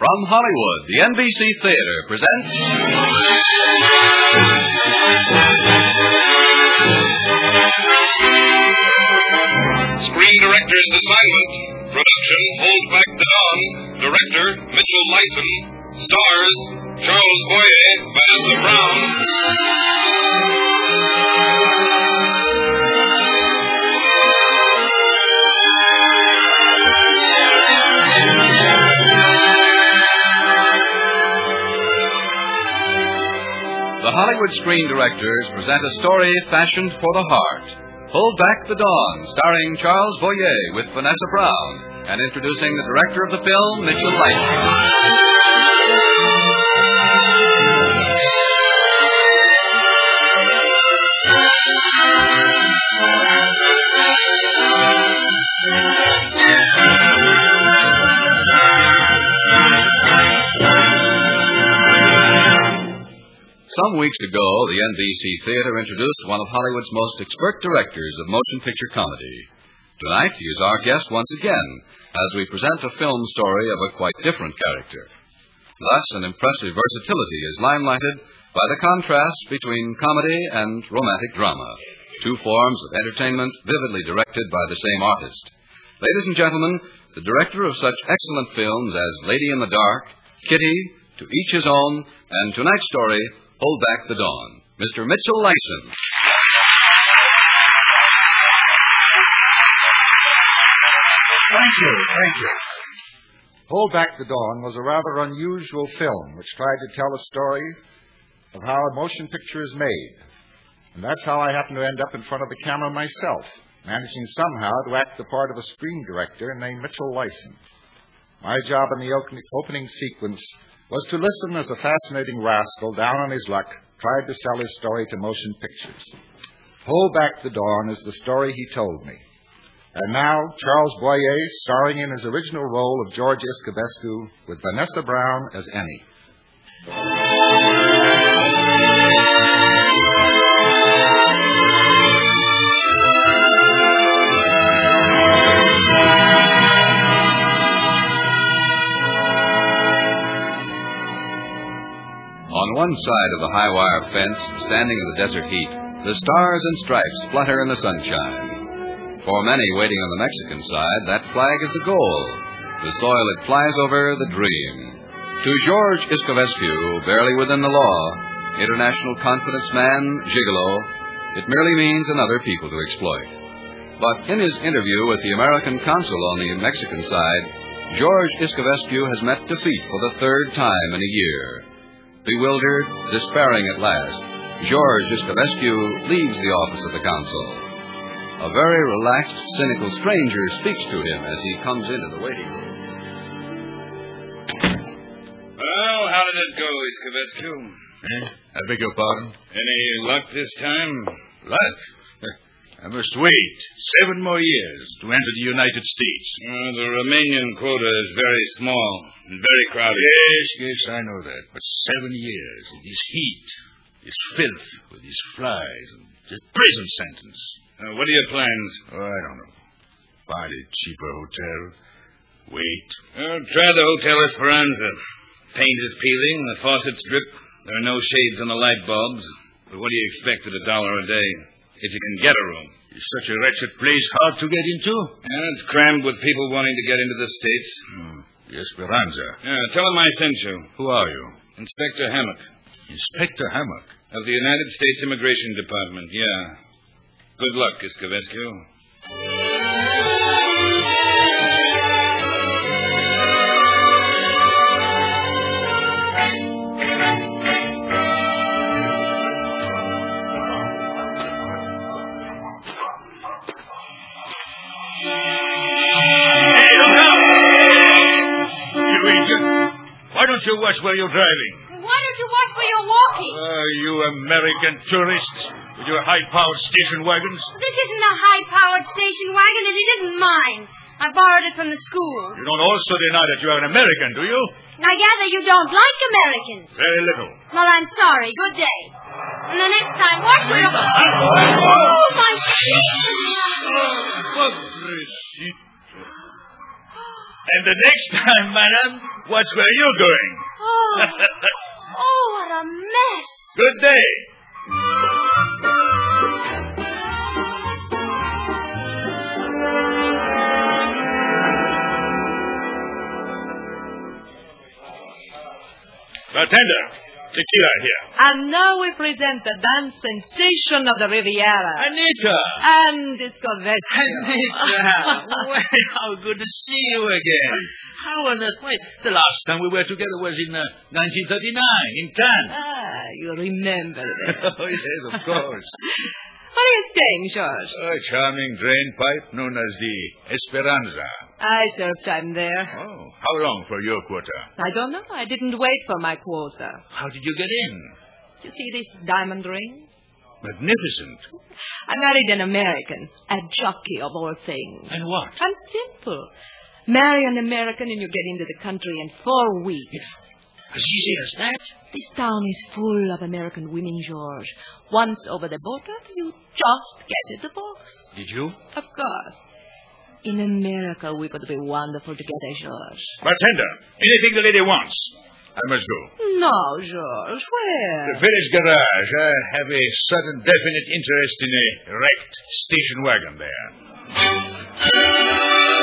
From Hollywood, the NBC Theater presents... Screen Director's Assignment. Production, Hold Back the Dawn. Director, Mitchell Lyson. Stars, Charles Boyer, Vanessa Brown. The Hollywood Screen Directors present a story fashioned for the heart. Hold Back the Dawn, starring Charles Boyer with Vanessa Brown, and introducing the director of the film, Mitchell Lyson. Some weeks ago, the NBC Theater introduced one of Hollywood's most expert directors of motion picture comedy. Tonight, he is our guest once again, as we present a film story of a quite different character. Thus, an impressive versatility is limelighted by the contrast between comedy and romantic drama, two forms of entertainment vividly directed by the same artist. Ladies and gentlemen, the director of such excellent films as Lady in the Dark, Kitty, To Each His Own, and tonight's story, Hold Back the Dawn, Mr. Mitchell Lyson. Thank you. Hold Back the Dawn was a rather unusual film which tried to tell a story of how a motion picture is made. And that's how I happened to end up in front of the camera myself, managing somehow to act the part of a screen director named Mitchell Lyson. My job in the opening sequence was to listen as a fascinating rascal down on his luck tried to sell his story to motion pictures. Hold Back the Dawn is the story he told me. And now, Charles Boyer, starring in his original role of George Iscovescu, with Vanessa Brown as Annie. On one side of the high wire fence, standing in the desert heat, the stars and stripes flutter in the sunshine. For many waiting on the Mexican side, that flag is the goal, the soil it flies over, the dream. To George Iscovescu, barely within the law, international confidence man, gigolo, it merely means another people to exploit. But in his interview with the American consul on the Mexican side, George Iscovescu has met defeat for the third time in a year. Bewildered, despairing at last, George Iscovescu leaves the office of the consul. A very relaxed, cynical stranger speaks to him as he comes into the waiting room. Well, how did it go, Iscovescu? I beg your pardon? Any luck this time? Luck? I must wait 7 more years to enter the United States. The Romanian quota is very small and very crowded. Yes, I know that. But 7 years in this heat, this filth, with these flies, and this prison sentence. What are your plans? Oh, I don't know. Find a cheaper hotel. Wait. Try the Hotel Esperanza. Paint is peeling, the faucets drip. There are no shades on the light bulbs. But what do you expect at $1 a day? If you can get a room. Is such a wretched place hard to get into? It's crammed with people wanting to get into the States. The Esperanza. Tell them I sent you. Who are you? Inspector Hammock. Inspector Hammock? Of the United States Immigration Department, yeah. Good luck, Iscovescu. Why don't you watch where you're driving? Why don't you watch where you're walking? You American tourists with your high-powered station wagons. This isn't a high-powered station wagon, and it isn't mine. I borrowed it from the school. You don't also deny that you are an American, do you? I gather you don't like Americans. Very little. Well, I'm sorry. Good day. And the next time, watch where you're... Oh, my feet! And the next time, madam, Watch where you're going. Oh. Oh, what a mess. Good day. Bartender, tequila here. And now we present the dance sensation of the Riviera. Anita! And Discovesco. Anita! Well, how good to see you again. How on earth? Wait, the last time we were together was in 1939, in Cannes. Ah, you remember that. Oh, yes, of course. Where are you staying, George? A charming drain pipe known as the Esperanza. I served time there. Oh, how long for your quota? I don't know. I didn't wait for my quota. How did you get in? You see this diamond ring? Magnificent. I married an American, a jockey of all things. And what? I'm simple. Marry an American and you get into the country in 4 weeks. As easy as that? This town is full of American women, George. Once over the border, you just get in the box. Did you? Of course. In America, we could be wonderful together, George. Bartender, anything the lady wants. I must go. No, George, where? The village garage. I have a sudden definite interest in a wrecked station wagon there.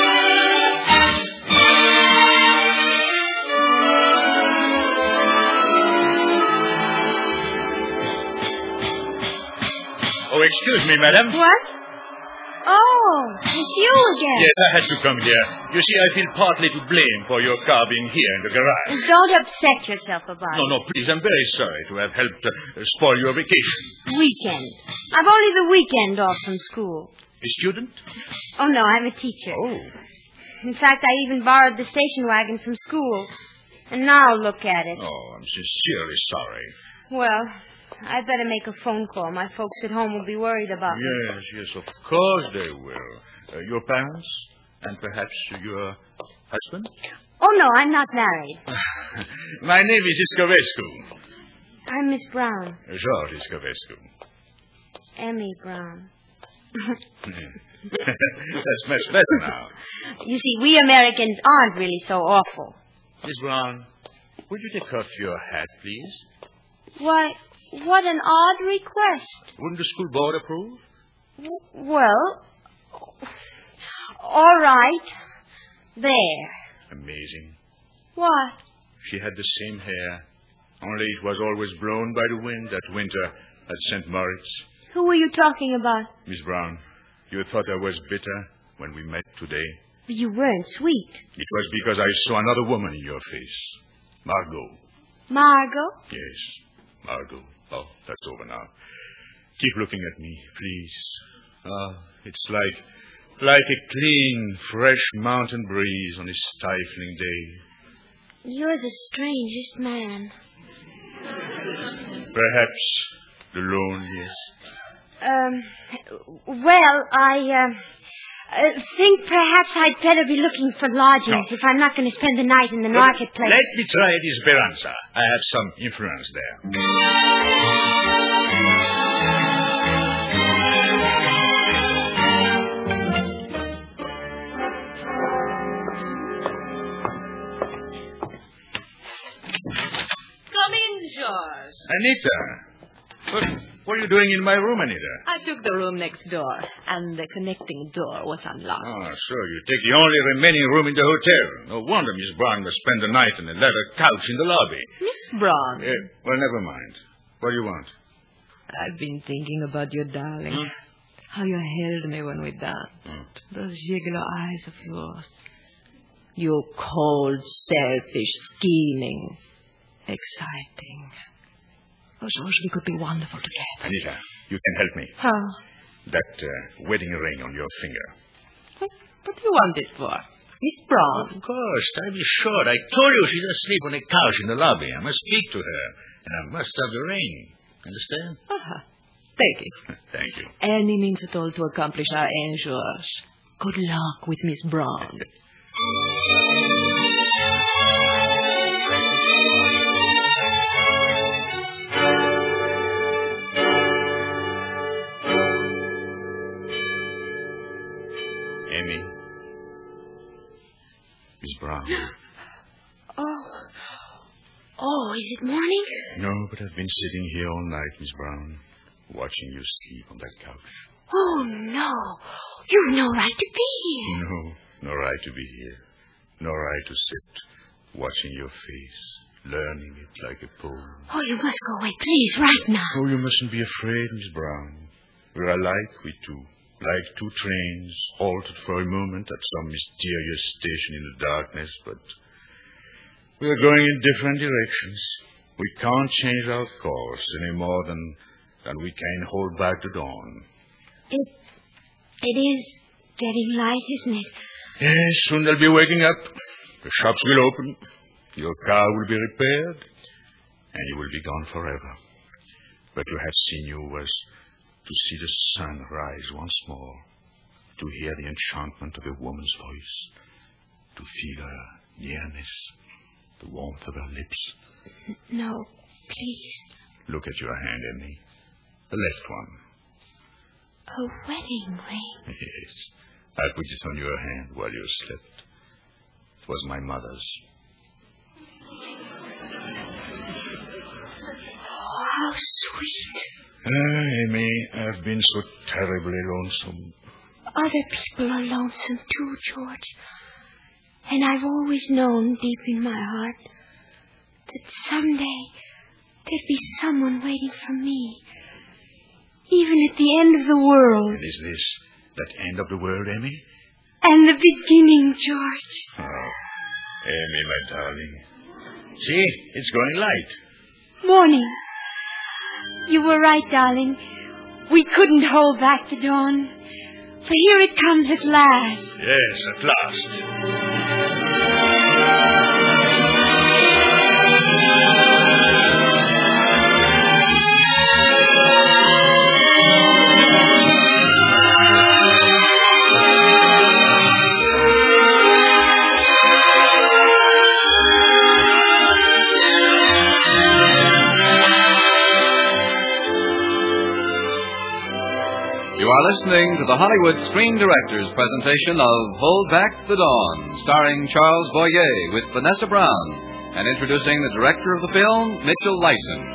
Oh, excuse me, madam. What? Oh, it's you again. Yes, I had to come here. You see, I feel partly to blame for your car being here in the garage. Don't upset yourself about it. No, please, I'm very sorry to have helped spoil your vacation. Weekend. I've only the weekend off from school. A student? Oh, no, I'm a teacher. Oh. In fact, I even borrowed the station wagon from school. And now look at it. Oh, I'm sincerely sorry. Well, I'd better make a phone call. My folks at home will be worried about me. Yes, of course they will. Your parents? And perhaps your husband? Oh, no, I'm not married. My name is Iscovescu. I'm Miss Brown. George Iscovescu. Emmy Brown. That's much better now. You see, we Americans aren't really so awful. Miss Brown, would you take off your hat, please? Why, what an odd request. Wouldn't the school board approve? Well, all right. There. Amazing. What? She had the same hair, only it was always blown by the wind that winter at St. Moritz. Who were you talking about? Miss Brown, you thought I was bitter when we met today. You weren't sweet. It was because I saw another woman in your face. Margot. Margot? Yes, Margot. Oh, that's over now. Keep looking at me, please. It's like a clean, fresh mountain breeze on a stifling day. You're the strangest man. Perhaps the loneliest. Well, I think perhaps I'd better be looking for lodgings if I'm not going to spend the night in the marketplace. Let me try the Esperanza. I have some influence there. Come in, George. Anita, what are you doing in my room, Anita? I took the room next door, and the connecting door was unlocked. Oh, so you take the only remaining room in the hotel. No wonder Miss Brown must spend the night on a leather couch in the lobby. Miss Brown. Well, never mind. What do you want? I've been thinking about you, darling. How you held me when we danced. Those gigolo eyes of yours. You cold, selfish, scheming, exciting. Oh, George, we could be wonderful together. Anita, you can help me. How? That wedding ring on your finger. What do you want it for? Miss Brown. Of course. Time is short. I told you she's asleep on a couch in the lobby. I must speak to her. And I must have the ring. Understand? Take it. Thank you. Any means at all to accomplish our end, George. Good luck with Miss Brown. Amy. Miss Brown. Oh, Oh, is it morning? No, but I've been sitting here all night, Miss Brown, watching you sleep on that couch. Oh, no. You've no right to be here. No right to be here. No right to sit, watching your face, learning it like a poem. Oh, you must go away, please, right now. Oh, you mustn't be afraid, Miss Brown. We're alike, we two. Like two trains, halted for a moment at some mysterious station in the darkness, but we are going in different directions. We can't change our course any more than we can hold back the dawn. It is getting light, isn't it? Yes, soon they'll be waking up. The shops will open. Your car will be repaired. And you will be gone forever. But to have seen you was to see the sun rise once more, to hear the enchantment of a woman's voice, to feel her nearness, the warmth of her lips. No, please. Look at your hand, Emmy. The left one. A wedding ring? Yes. I put it on your hand while you slept. It was my mother's. Oh, how sweet. Amy, I've been so terribly lonesome. Other people are lonesome too, George. And I've always known deep in my heart that someday there'd be someone waiting for me. Even at the end of the world. And is this that end of the world, Amy? And the beginning, George. Oh, Amy, my darling. See, it's growing light. Morning. You were right, darling. We couldn't hold back the dawn. For here it comes at last. Yes, at last. You are listening to the Hollywood Screen Directors presentation of Hold Back the Dawn, starring Charles Boyer with Vanessa Brown, and introducing the director of the film, Mitchell Lyson.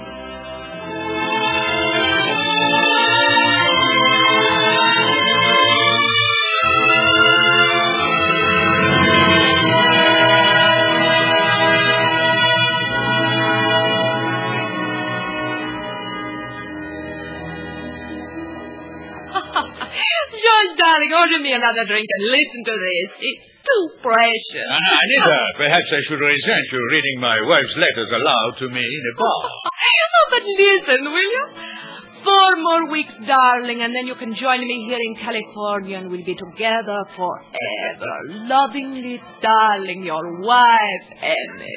George, darling, order me another drink and listen to this. It's too precious. Anita, perhaps I should resent you reading my wife's letters aloud to me in a bar. Oh, but listen, will you? 4 more weeks, darling, and then you can join me here in California, and we'll be together forever. Lovingly, darling, your wife, Emmy.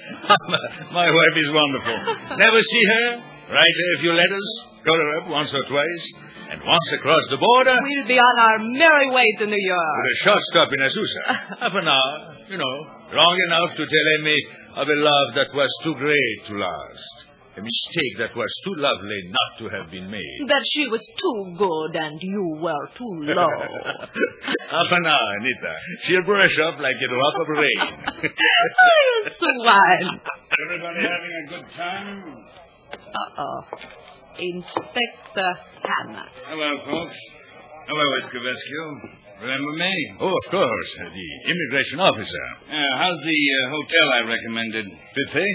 My wife is wonderful. Never see her? Write her a few letters? Call her up once or twice? And once across the border... We'll be on our merry way to New York. With a short stop in Azusa. Half an hour, long enough to tell Amy of a love that was too great to last. A mistake that was too lovely not to have been made. That she was too good and you were too low. Half an hour, Anita. She'll brush up like a drop of rain. Oh, you're so wild. Everybody having a good time? Uh-oh. Inspector Hammer. Hello, folks. Hello, Escovescu. Remember me? Oh, of course. The immigration officer. How's the hotel I recommended? Buffet?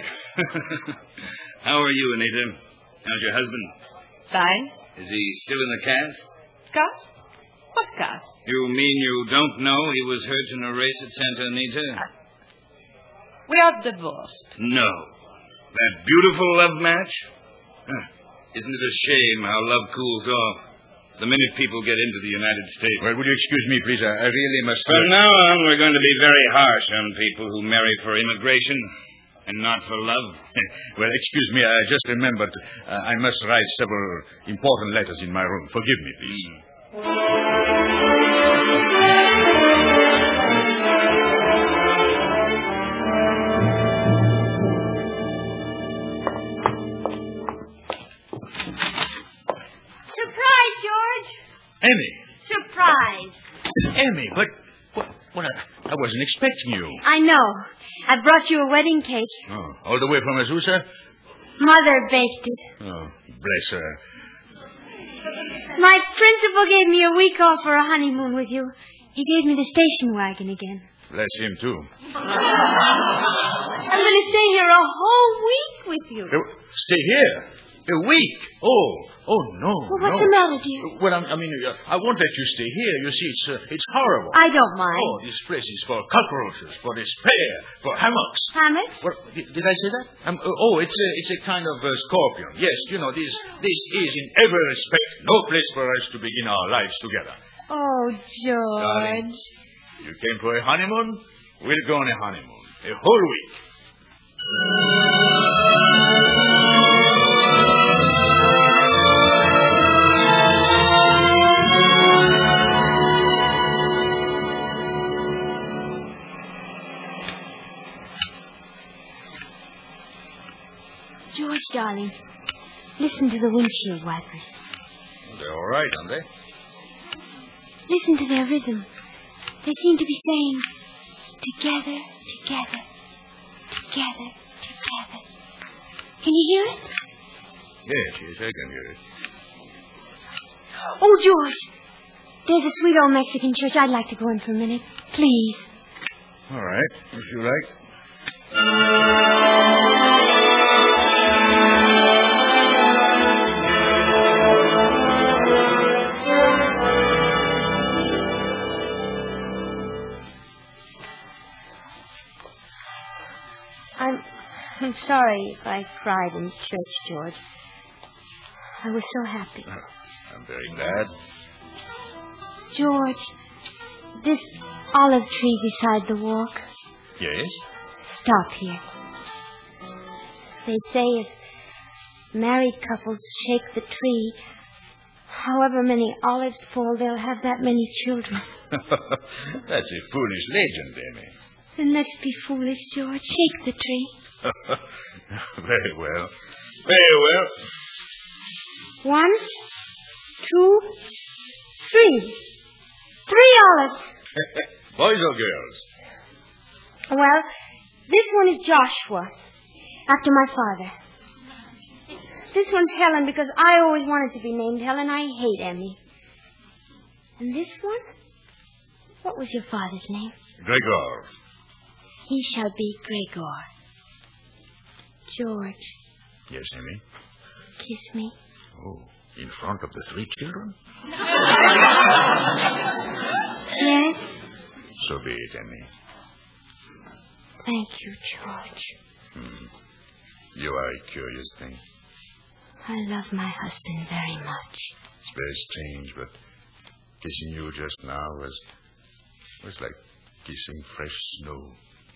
How are you, Anita? How's your husband? Fine. Is he still in the cast? Cast? What cast? You mean you don't know he was hurt in a race at Santa Anita? We are divorced. No. That beautiful love match? Isn't it a shame how love cools off the minute people get into the United States? Well, would you excuse me, please? I really must... From now on, we're going to be very harsh on people who marry for immigration and not for love. Well, excuse me, I just remembered I must write several important letters in my room. Forgive me, please. Surprise, George! Emmy! Surprise! Emmy, but I wasn't expecting you. I know. I brought you a wedding cake. Oh, All the way from Azusa? Mother baked it. Oh, bless her. My principal gave me a week off for a honeymoon with you. He gave me the station wagon again. Bless him, too. I'm going to stay here a whole week with you. Stay here? A week? Oh, no. Well, what's the matter, dear? Well, I won't let you stay here. You see, it's horrible. I don't mind. Oh, this place is for cockroaches, for despair, for hammocks. Hammocks? Well, did I say that? It's a kind of scorpion. Yes, this is in every respect no place for us to begin our lives together. Oh, George. Darling, you came for a honeymoon? We'll go on a honeymoon. A whole week. George, darling, listen to the windshield wipers. They're all right, aren't they? Listen to their rhythm. They seem to be saying, together, together, together, together. Can you hear it? Yes, I can hear it. Oh, George, there's a sweet old Mexican church. I'd like to go in for a minute. Please. All right, if you like. I'm sorry if I cried in church, George. I was so happy. I'm very glad. George, this olive tree beside the walk. Yes? Stop here. They say if married couples shake the tree, however many olives fall, they'll have that many children. That's a foolish legend, Amy. Then let's be foolish, George. Shake the tree. Very well. Very well. 1, 2, 3. 3 olives. Boys or girls? Well, this one is Joshua, after my father. This one's Helen because I always wanted to be named Helen. I hate Emmy. And this one? What was your father's name? Gregor. He shall be Gregor. George. Yes, Emmy? Kiss me. Oh, in front of the 3 children? Yes? So be it, Emmy. Thank you, George. You are a curious thing. I love my husband very much. It's very strange, but kissing you just now was like kissing fresh snow.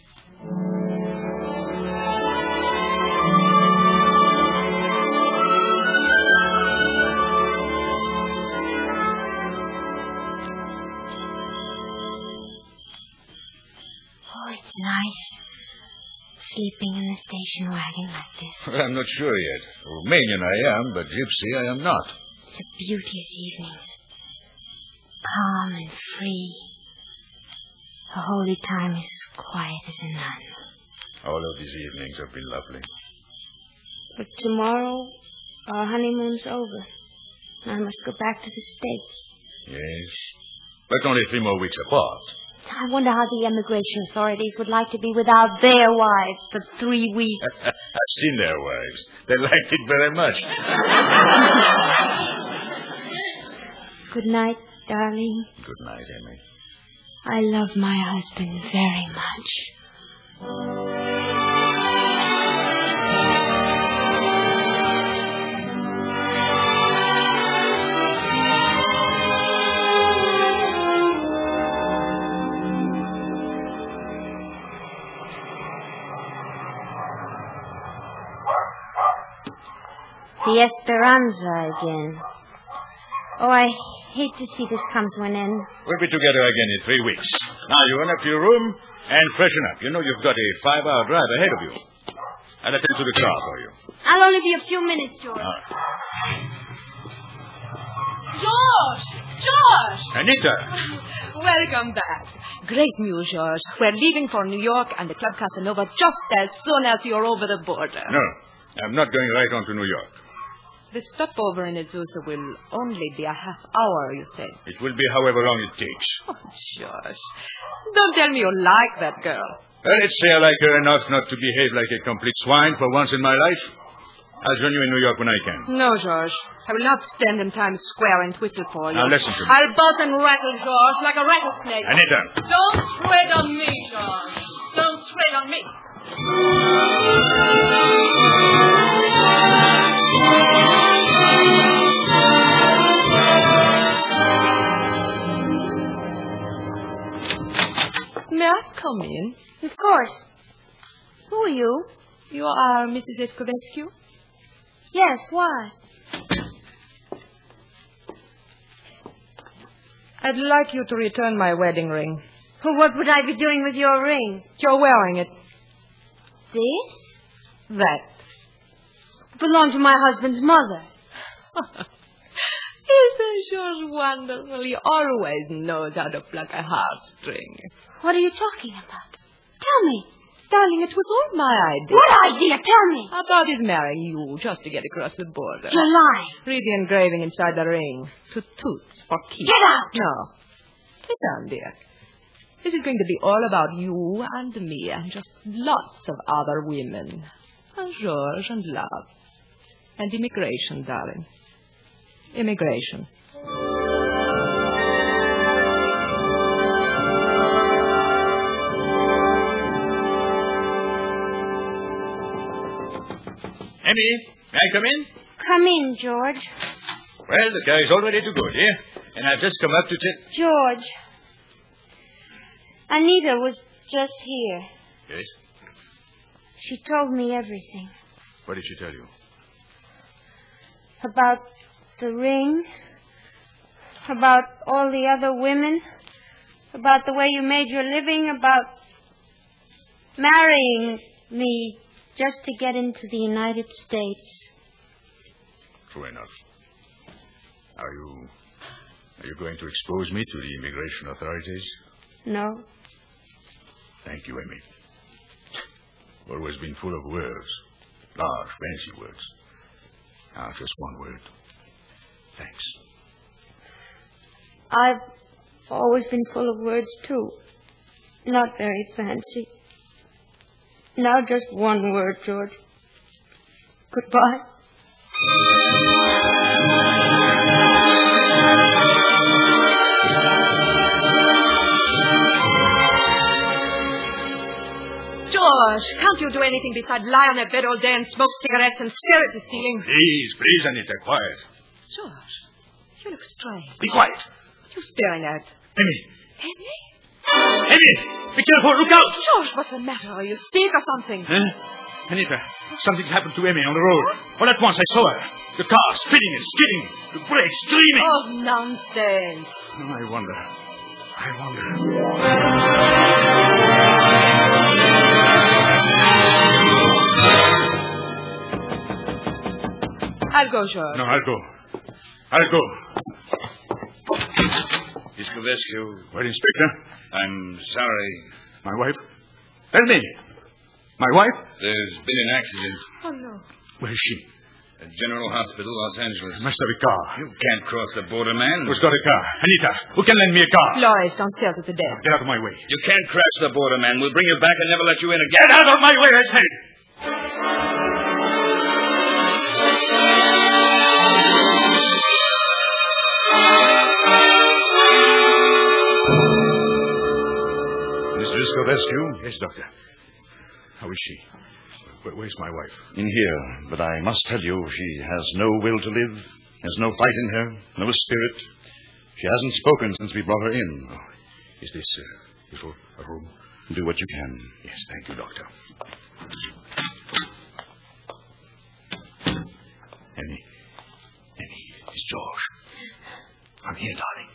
Oh, it's nice sleeping in the station wagon like this. Well, I'm not sure yet. Romanian I am, but gypsy I am not. It's a beauteous evening. Calm and free. The holy time is as quiet as a nun. All of these evenings have been lovely. But tomorrow, our honeymoon's over. I must go back to the States. Yes. But only 3 more weeks apart. I wonder how the immigration authorities would like to be without their wives for 3 weeks. I've seen their wives. They liked it very much. Good night, darling. Good night, Emmy. I love my husband very much. The Esperanza again. Oh, I hate to see this come to an end. We'll be together again in 3 weeks. Now, you run up to your room and freshen up. You know you've got a 5-hour drive ahead of you. I'll attend to the car for you. I'll only be a few minutes, George. All right. George! Anita! Welcome back. Great news, George. We're leaving for New York and the Club Casanova just as soon as you're over the border. No, I'm not going right on to New York. The stopover in Azusa will only be a half hour, you said. It will be however long it takes. Oh, George. Don't tell me you like that girl. Well, let's say I like her enough not to behave like a complete swine for once in my life. I'll join you in New York when I can. No, George. I will not stand in Times Square and whistle for you. Now listen to me. I'll buzz and rattle, George, like a rattlesnake. Anita! Don't tread on me, George. Don't tread on me. May I come in? Of course. Who are you? You are Mrs. Escovescu? Yes, why? I'd like you to return my wedding ring. Well, what would I be doing with your ring? You're wearing it. This? That. Belonged to my husband's mother. Isn't George wonderful? He always knows how to pluck a heartstring. What are you talking about? Tell me. Darling, it was all my idea. What idea? Tell me. About his marrying you just to get across the border. You're lying. Read the engraving inside the ring. To Toots for keeps. Get out! No. Sit down, dear. This is going to be all about you and me and just lots of other women. And George and love. And immigration, darling. Immigration. Emmy, may I come in? Come in, George. Well, the car's all ready to go, dear. And I've just come up to tell... George. Anita was just here. Yes? She told me everything. What did she tell you? About the ring. About all the other women. About the way you made your living. About marrying me just to get into the United States. True enough. Are you going to expose me to the immigration authorities? No. Thank you, Emmy. Always been full of words. Large, fancy words. Now, just one word. Thanks. I've always been full of words, too. Not very fancy. Now just one word, George. Goodbye. George, can't you do anything besides lie on that bed all day and smoke cigarettes and stare at the ceiling? Please, Anita, quiet. George, you look strange. Be quiet. What are you staring at? Emmy. Emmy? Emmy! Be careful, look out! George, what's the matter? Are you sick or something? Huh? Anita, something's happened to Emmy on the road. All at once I saw her. The car spinning and skidding. The brakes screaming. Oh, nonsense. Oh, I wonder. I'll go, George. No, I'll go. Escovescu. Well, Inspector? I'm sorry. My wife? Tell me. My wife? There's been an accident. Oh, no. Where is she? At General Hospital, Los Angeles. Must have a car. You can't cross the border, man. Who's got a car? Anita, who can lend me a car? Flores, downstairs at the desk. Get out of my way. You can't cross the border, man. We'll bring you back and never let you in again. Get out of my way, I say! Mrs. Escovescu? Yes, Doctor. How is she? Where's my wife? In here, but I must tell you, she has no will to live. There's no fight in her, no spirit. She hasn't spoken since we brought her in. Oh, is this a room? Do what you can. Yes, thank you, Doctor. Emmy, it's George. I'm here, darling.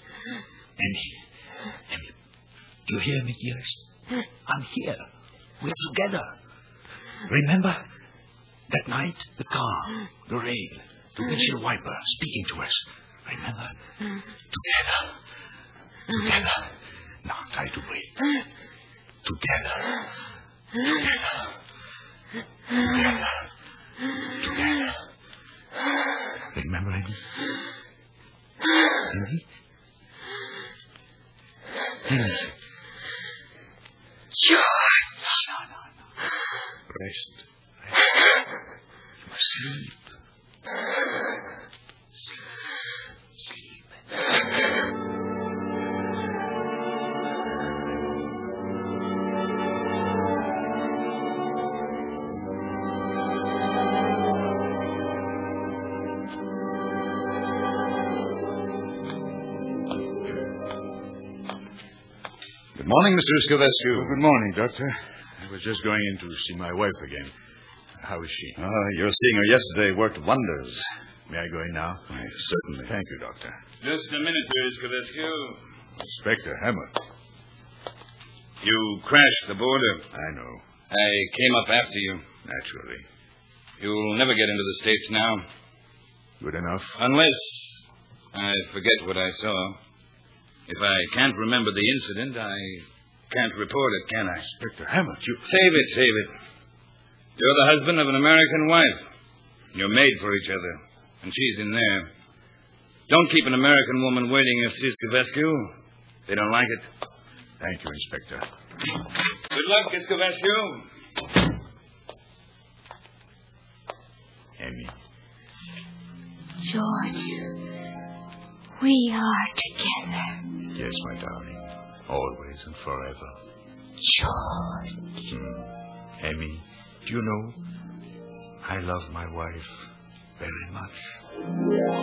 Emmy, do you hear me, dearest? I'm here. We're together. Remember? That night, the car, the rain, the windshield wiper speaking to us. Remember? Together. Together. Now try to breathe. Together. Together. Together. Together. Remember, Henry? Henry? Henry. George. No. Rest. You must sleep. Sleep. Good morning, Mr. Scovescu. Good morning, Doctor. I was just going in to see my wife again. How is she? Your seeing her yesterday worked wonders. May I go in now? Certainly. Thank you, Doctor. Just a minute, Mr. Scovescu. Inspector Hammett. You crashed the border. I know. I came up after you. Naturally. You'll never get into the States now. Good enough. Unless I forget what I saw. If I can't remember the incident, I can't report it, can I? Inspector Hammett, you... Save it. You're the husband of an American wife. You're made for each other. And she's in there. Don't keep an American woman waiting, Mr. Scovescu. They don't like it. Thank you, Inspector. Good luck, Scovescu. Amy. George, we are together. Yes, my darling. Always and forever. George. Amy, do you know, I love my wife very much.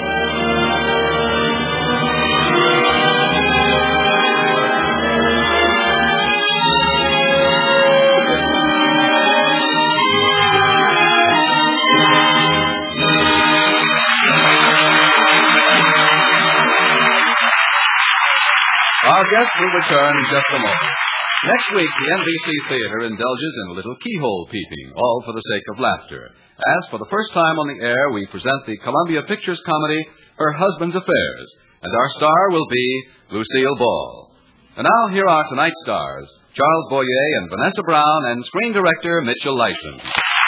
Our guest will return in just a moment. Next week, the NBC Theater indulges in a little keyhole peeping, all for the sake of laughter. As for the first time on the air, we present the Columbia Pictures comedy, Her Husband's Affairs, and our star will be Lucille Ball. And now, here are tonight's stars, Charles Boyer and Vanessa Brown, and screen director Mitchell Lyson.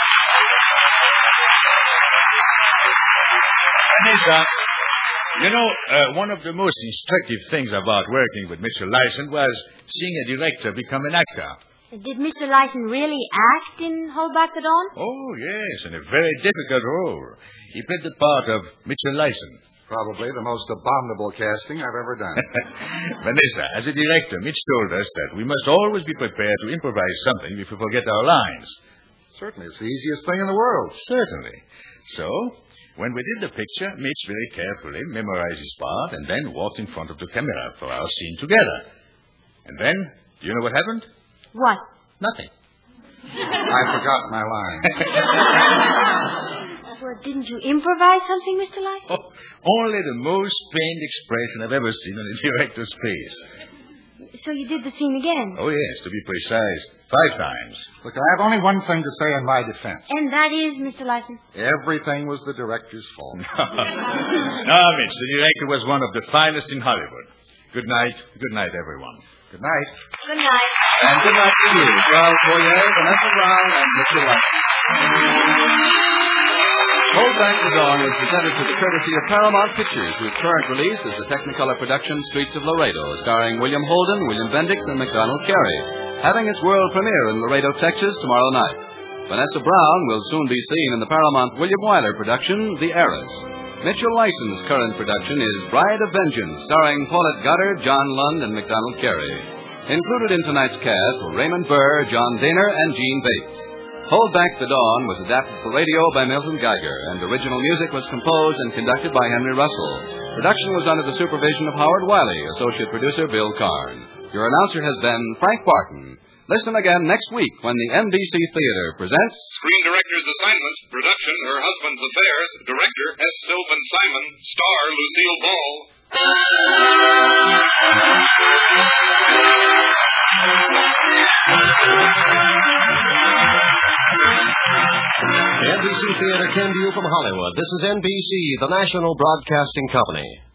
Vanessa, you know, one of the most instructive things about working with Mr. Lyson was seeing a director become an actor. Did Mr. Lyson really act in Hold Back the Dawn? Oh, yes, and a very difficult role. He played the part of Mr. Lyson. Probably the most abominable casting I've ever done. Vanessa, as a director, Mitch told us that we must always be prepared to improvise something if we forget our lines. Certainly, it's the easiest thing in the world. Certainly. So, when we did the picture, Mitch very carefully memorized his part and then walked in front of the camera for our scene together. And then, do you know what happened? What? Nothing. I forgot my line. Well, didn't you improvise something, Mr. Lyson? Oh, only the most pained expression I've ever seen on a director's face. So you did the scene again? Oh, yes, to be precise, 5 times. Look, I have only one thing to say in my defense. And that is, Mr. Lyson? Everything was the director's fault. No, Mitch, the director was one of the finest in Hollywood. Good night. Good night, everyone. Good night. Good night. And good night to you, Charles Boyer, Vanessa Brown, and Mitchell Lyson. Hold Back the Dawn was presented to the courtesy of Paramount Pictures, whose current release is the Technicolor production Streets of Laredo, starring William Holden, William Bendix, and MacDonald Carey, having its world premiere in Laredo, Texas, tomorrow night. Vanessa Brown will soon be seen in the Paramount William Wyler production, The Heiress. Mitchell Lyson's current production is Bride of Vengeance, starring Paulette Goddard, John Lund, and MacDonald Carey. Included in tonight's cast were Raymond Burr, John Daner, and Gene Bates. Hold Back the Dawn was adapted for radio by Milton Geiger, and original music was composed and conducted by Henry Russell. Production was under the supervision of Howard Wiley, associate producer Bill Karn. Your announcer has been Frank Barton. Listen again next week when the NBC Theater presents Screen Director's Assignment, Production, Her Husband's Affairs, Director S. Sylvan Simon, Star Lucille Ball. The NBC Theater came to you from Hollywood. This is NBC, the National Broadcasting Company.